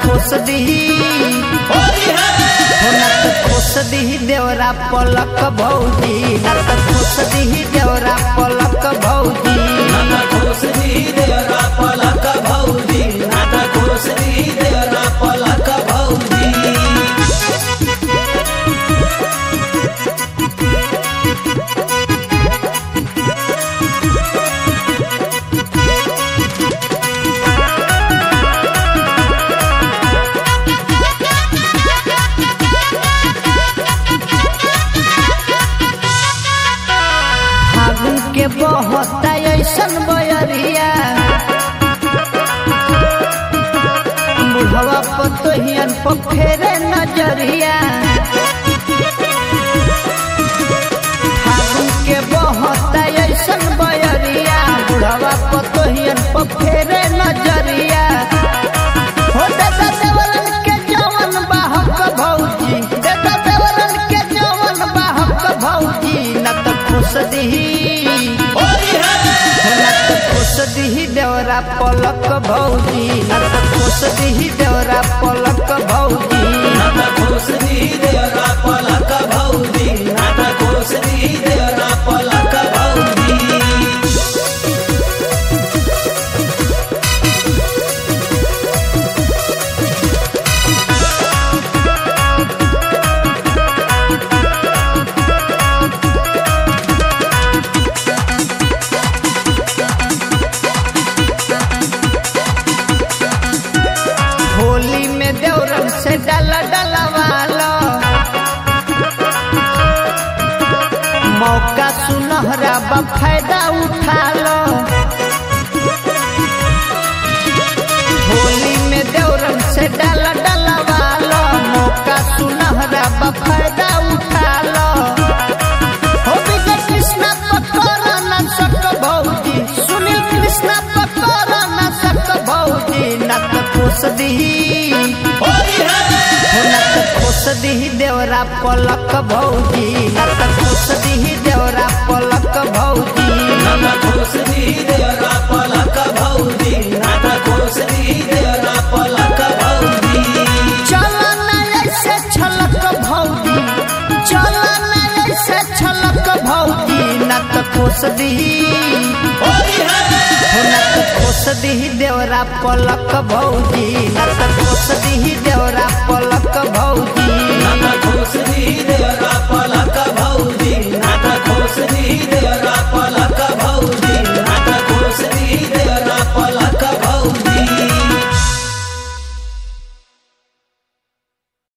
खोस दही खोस दही देवरा पलक भौजी नात खोस दही देवरा पलक भौजी खोस दही देवरा पलक भौजी नात खोस दही देवरा पलक भौजी के बहुत ऐसन बयरिया बुढ़वा पतोहियन पर फेरे नजरिया फागुन के बहुत ऐसन बयरिया बुढ़वा पतोहियन पर फेरे नजरिया हो दादा देवरन के जवन बाहक भौजी दादा देवरन के जवन बाहक भौजी न तो खुश दही खोस दही देवरा पलक भौजी नात खोस दही देवरा पलक भौजी खोस दही देवरा पलक भौजी नात खोस दही देवरा पलक भौजी होली में देवरन से डाला वालो मौका सुनहरा बा फायदा उठा लो होली में देवरन से डाला वालो मौका सुनहरा बा फायदा उठा लो हो विजय कृष्णा पकड़ न सक भौजी सुनील कृष्णा पकड़ न सक भौजी नात खोस दही खोस दही देवरा पलक भौजी नात खोस दही देवरा पलक भौजी खोस दही देवरा पलक भौजी नात खोस दही देवरा पलक भौजी चला न ऐसे छलक भौजी चला न ऐसे छलक भौजी नात खोस दही खोस दही देवरा पलक भौजी नात खोस दही